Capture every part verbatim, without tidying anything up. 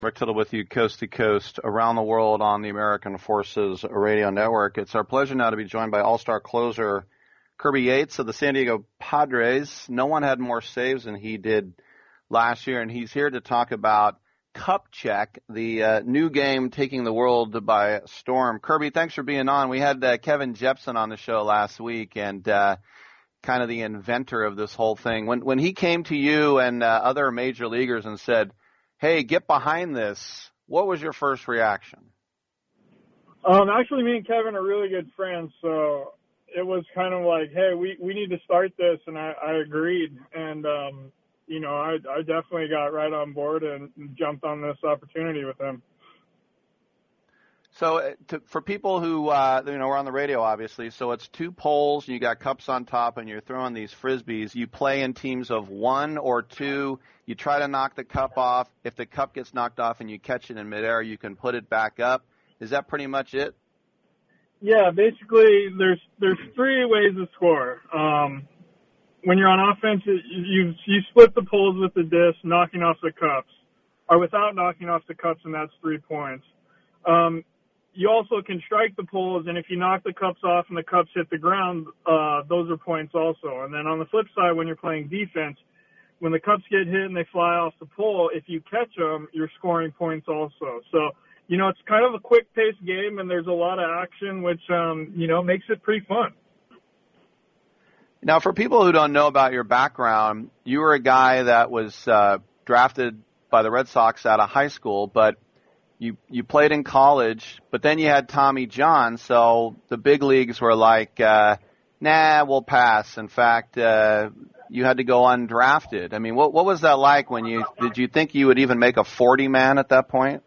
Rick Tittle with you coast to coast around the world on the American Forces Radio Network. It's our pleasure now to be joined by all-star closer Kirby Yates of the San Diego Padres. No one had more saves than he did last year, and he's here to talk about Cup Check, the uh, new game taking the world by storm. Kirby, thanks for being on. We had uh, Kevin Jepson on the show last week, and uh, kind of the inventor of this whole thing. When when he came to you and uh, other major leaguers and said, hey, get behind this, what was your first reaction? Um, actually, me and Kevin are really good friends, so it was kind of like, hey, we, we need to start this, and I, I agreed. And, um, you know, I, I definitely got right on board and jumped on this opportunity with him. So to, for people who, uh, you know, we're on the radio, obviously, so it's two poles, and you got cups on top, and you're throwing these Frisbees. You play in teams of one or two. You try to knock the cup off. If the cup gets knocked off and you catch it in midair, you can put it back up. Is that pretty much it? Yeah, basically there's there's three ways to score. Um, when you're on offense, you you split the poles with the disc, knocking off the cups, or without knocking off the cups, and that's three points. Um, You also can strike the poles, and if you knock the cups off and the cups hit the ground, uh, those are points also. And then on the flip side, when you're playing defense, when the cups get hit and they fly off the pole, if you catch them, you're scoring points also. So, you know, it's kind of a quick-paced game, and there's a lot of action, which, um, you know, makes it pretty fun. Now, for people who don't know about your background, you were a guy that was uh, drafted by the Red Sox out of high school, but You you played in college, but then you had Tommy John, so the big leagues were like, uh, nah, we'll pass. In fact, uh, you had to go undrafted. I mean, what what was that like when you – did you think you would even make a forty-man at that point?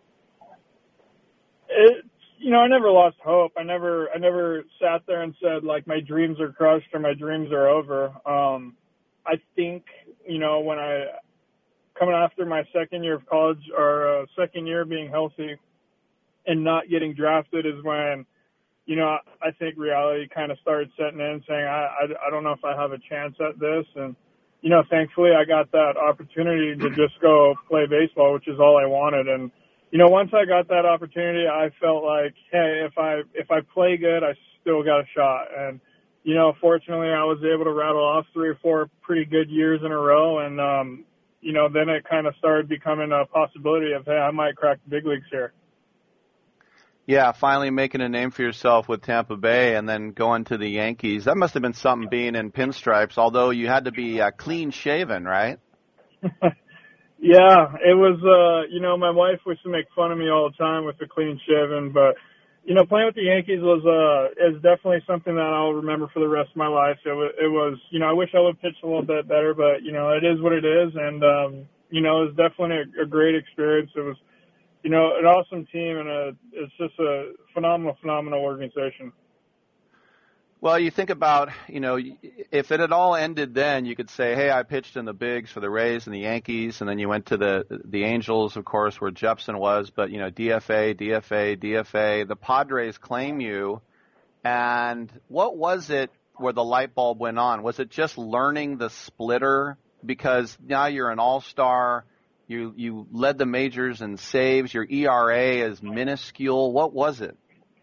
It, you know, I never lost hope. I never I never sat there and said, like, my dreams are crushed or my dreams are over. Um, I think, you know, when I – coming after my second year of college or uh, second year being healthy and not getting drafted is when, you know, I think reality kind of started setting in, saying, I, I, I don't know if I have a chance at this. And, you know, thankfully I got that opportunity to just go play baseball, which is all I wanted. And, you know, once I got that opportunity, I felt like, hey, if I, if I play good, I still got a shot. And, you know, fortunately I was able to rattle off three or four pretty good years in a row. And, um, you know, then it kind of started becoming a possibility of, hey, I might crack the big leagues here. Yeah, finally making a name for yourself with Tampa Bay and then going to the Yankees. That must have been something being in pinstripes, although you had to be uh, clean shaven, right? Yeah, it was, uh, you know, my wife used to make fun of me all the time with the clean shaven, but, you know, playing with the Yankees was uh, is definitely something that I'll remember for the rest of my life. It was, it was, you know, I wish I would pitch a little bit better, but, you know, it is what it is. And, um, you know, it was definitely a, a great experience. It was, you know, an awesome team, and a, it's just a phenomenal, phenomenal organization. Well, you think about, you know, if it had all ended then, you could say, hey, I pitched in the bigs for the Rays and the Yankees, and then you went to the the Angels, of course, where Jepson was, but, you know, D F A, D F A, D F A. The Padres claim you, and what was it where the light bulb went on? Was it just learning the splitter? Because now you're an all-star, you, you led the majors in saves, your E R A is minuscule. What was it?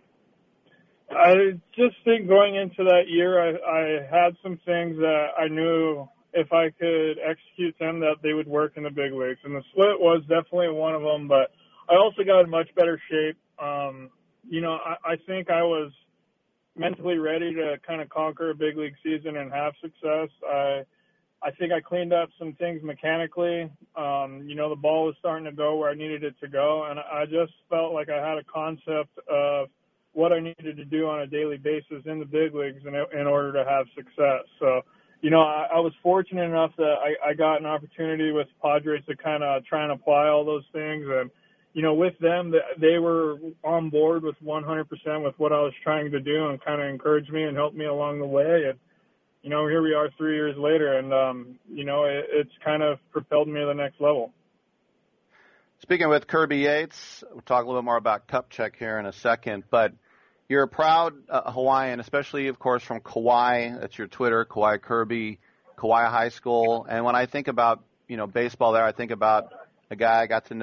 I just think going into that year, I, I had some things that I knew if I could execute them that they would work in the big leagues. And the split was definitely one of them, but I also got in much better shape. Um, you know, I, I think I was mentally ready to kind of conquer a big league season and have success. I I think I cleaned up some things mechanically. Um, you know, the ball was starting to go where I needed it to go, and I just felt like I had a concept of what I needed to do on a daily basis in the big leagues in, in order to have success. So, you know, I, I was fortunate enough that I, I got an opportunity with Padres to kind of try and apply all those things. And, you know, with them, they were on board with one hundred percent with what I was trying to do and kind of encouraged me and helped me along the way. And, you know, here we are three years later, and, um, you know, it, it's kind of propelled me to the next level. Speaking with Kirby Yates, we'll talk a little bit more about Cup Check here in a second, but you're a proud uh, Hawaiian, especially, of course, from Kauai. That's your Twitter, Kauai Kirby, Kauai High School. And when I think about, you know, baseball there, I think about a guy I got to know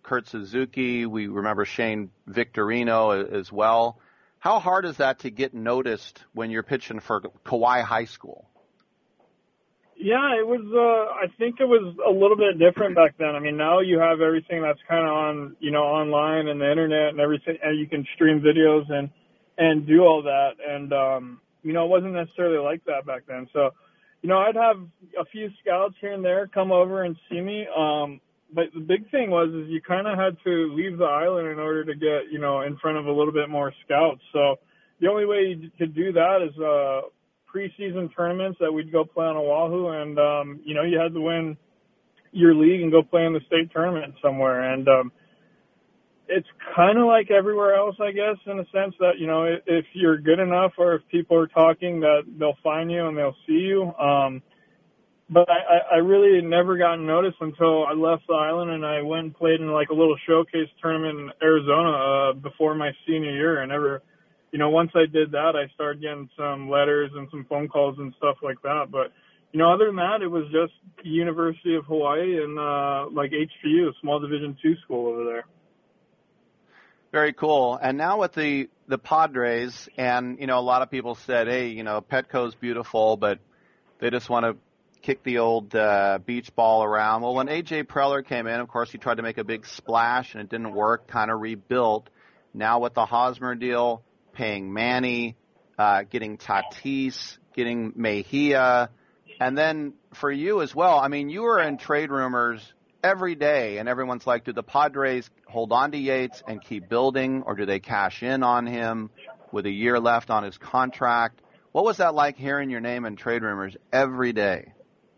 Kurt Suzuki. We remember Shane Victorino as well. How hard is that to get noticed when you're pitching for Kauai High School? Yeah, it was, uh, I think it was a little bit different back then. I mean, now you have everything that's kind of on, you know, online and the internet and everything, and you can stream videos and, and do all that. And, um, you know, it wasn't necessarily like that back then. So, you know, I'd have a few scouts here and there come over and see me. Um, but the big thing was, is you kind of had to leave the island in order to get, you know, in front of a little bit more scouts. So the only way you could do that is, uh, preseason tournaments that we'd go play on Oahu, and um, you know, you had to win your league and go play in the state tournament somewhere. And um, it's kind of like everywhere else, I guess, in a sense that, you know, if you're good enough or if people are talking, that they'll find you and they'll see you. Um, but I, I really never got noticed until I left the island and I went and played in like a little showcase tournament in Arizona uh, before my senior year. I never. You know, once I did that, I started getting some letters and some phone calls and stuff like that. But, you know, other than that, it was just University of Hawaii and, uh, like H P U, small division two school over there. Very cool. And now with the, the Padres, and, you know, a lot of people said, hey, you know, Petco's beautiful, but they just want to kick the old uh, beach ball around. Well, when A J Preller came in, of course, he tried to make a big splash, and it didn't work, kind of rebuilt. Now with the Hosmer deal, paying Manny, uh, getting Tatis, getting Mejia, and then for you as well, I mean, you were in trade rumors every day, and everyone's like, do the Padres hold on to Yates and keep building, or do they cash in on him with a year left on his contract? What was that like hearing your name in trade rumors every day?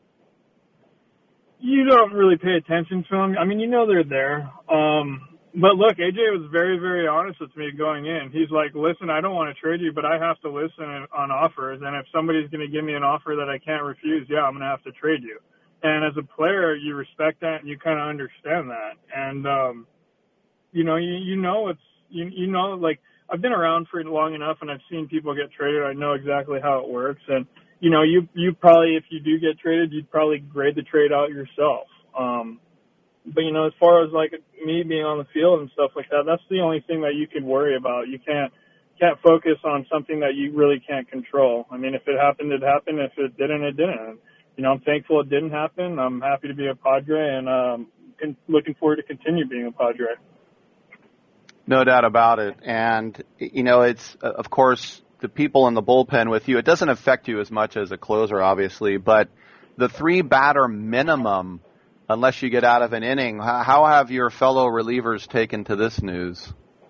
You don't really pay attention to them. I mean, you know they're there. Um But look, A J was very, very honest with me going in. He's like, listen, I don't want to trade you, but I have to listen on offers. And if somebody's going to give me an offer that I can't refuse, yeah, I'm going to have to trade you. And as a player, you respect that and you kind of understand that. And, um, you know, you, you know, it's, you, you know, like I've been around for long enough and I've seen people get traded. I know exactly how it works. And, you know, you, you probably, if you do get traded, you'd probably grade the trade out yourself. Um, But, you know, as far as, like, me being on the field and stuff like that, that's the only thing that you can worry about. You can't can't focus on something that you really can't control. I mean, if it happened, it happened. If it didn't, it didn't. You know, I'm thankful it didn't happen. I'm happy to be a Padre and um, con- looking forward to continue being a Padre. No doubt about it. And, you know, it's, uh, of course, the people in the bullpen with you, it doesn't affect you as much as a closer, obviously, but the three-batter minimum, unless you get out of an inning, how have your fellow relievers taken to this news?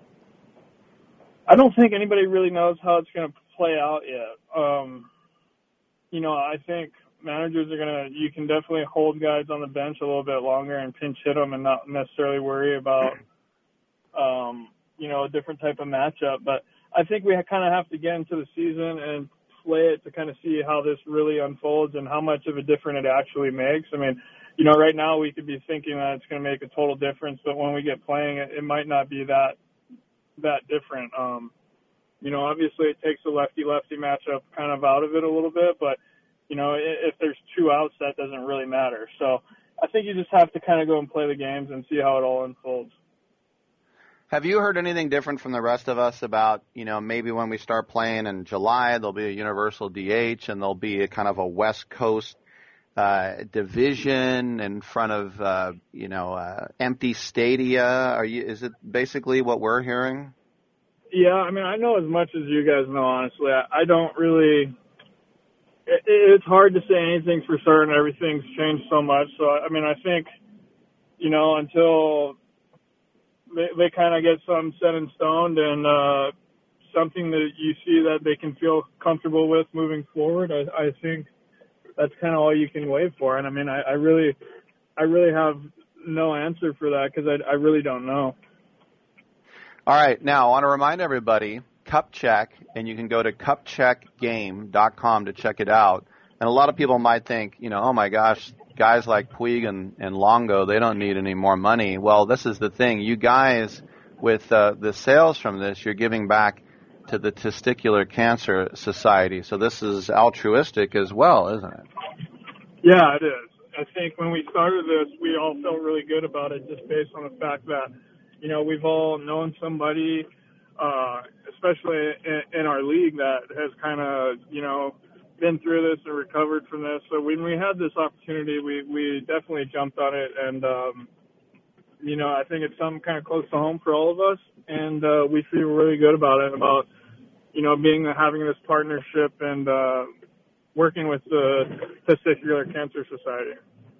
I don't think anybody really knows how it's going to play out yet. Um, you know, I think managers are going to, you can definitely hold guys on the bench a little bit longer and pinch hit them and not necessarily worry about, um, you know, a different type of matchup. But I think we kind of have to get into the season and play it to kind of see how this really unfolds and how much of a difference it actually makes. I mean, you know, right now we could be thinking that it's going to make a total difference, but when we get playing, it, it might not be that that different. Um, you know, obviously it takes a lefty-lefty matchup kind of out of it a little bit, but, you know, if, if there's two outs, that doesn't really matter. So I think you just have to kind of go and play the games and see how it all unfolds. Have you heard anything different from the rest of us about, you know, maybe when we start playing in July, there'll be a universal D H and there'll be a kind of a West Coast Uh, division in front of, uh, you know, uh, empty stadia? Are you, is it basically what we're hearing? Yeah, I mean, I know as much as you guys know, honestly. I, I don't really, it, it's hard to say anything for certain. Everything's changed so much. So, I mean, I think, you know, until they, they kind of get something set in stone and, uh, something that you see that they can feel comfortable with moving forward, I, I think that's kind of all you can wait for. And I mean, I, I really, I really have no answer for that because I, I really don't know. All right. Now I want to remind everybody, Cup Check, and you can go to cup check game dot com to check it out. And a lot of people might think, you know, oh my gosh, guys like Puig and, and Longo, they don't need any more money. Well, this is the thing. You guys, with uh, the sales from this, you're giving back to the Testicular Cancer Society. So this is altruistic as well, isn't it? Yeah, it is. I think when we started this, we all felt really good about it just based on the fact that, you know, we've all known somebody, uh, especially in, in our league, that has kind of, you know, been through this and recovered from this. So when we had this opportunity, we, we definitely jumped on it. And, um, you know, I think it's something kind of close to home for all of us. And uh, we feel really good about it, about, you know, being having this partnership and uh, working with the Testicular Cancer Society.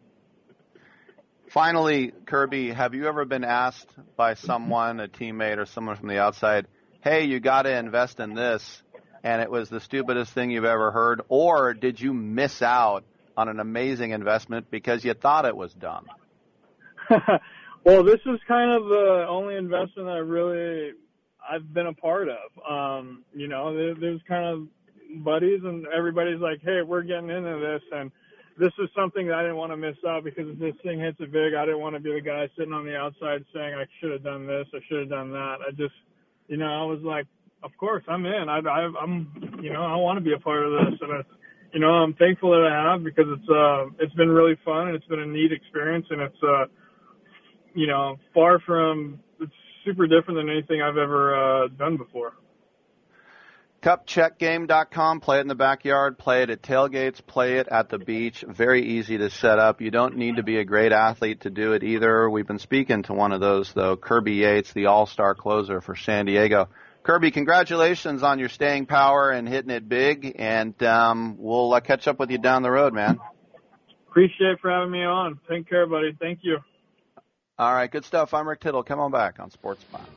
Finally, Kirby, have you ever been asked by someone, a teammate or someone from the outside, hey, you got to invest in this, and it was the stupidest thing you've ever heard, or did you miss out on an amazing investment because you thought it was dumb? Well, this is kind of the only investment that I really I've been a part of. Um, you know, there, there's kind of buddies, and everybody's like, hey, we're getting into this, and this is something that I didn't want to miss out because if this thing hits it big, I didn't want to be the guy sitting on the outside saying I should have done this, I should have done that. I just, you know, I was like, of course, I'm in. I, I, I'm, you know, I want to be a part of this, and it's, you know, I'm thankful that I have because it's, uh, it's been really fun and it's been a neat experience, and it's, uh, you know, far from, it's super different than anything I've ever uh, done before. cup check game dot com. Play it in the backyard. Play it at tailgates. Play it at the beach. Very easy to set up. You don't need to be a great athlete to do it either. We've been speaking to one of those, though, Kirby Yates, the all-star closer for San Diego. Kirby, congratulations on your staying power and hitting it big, and um, we'll uh, catch up with you down the road, man. Appreciate for having me on. Take care, buddy. Thank you. All right, good stuff. I'm Rick Tittle. Come on back on Sports Spot.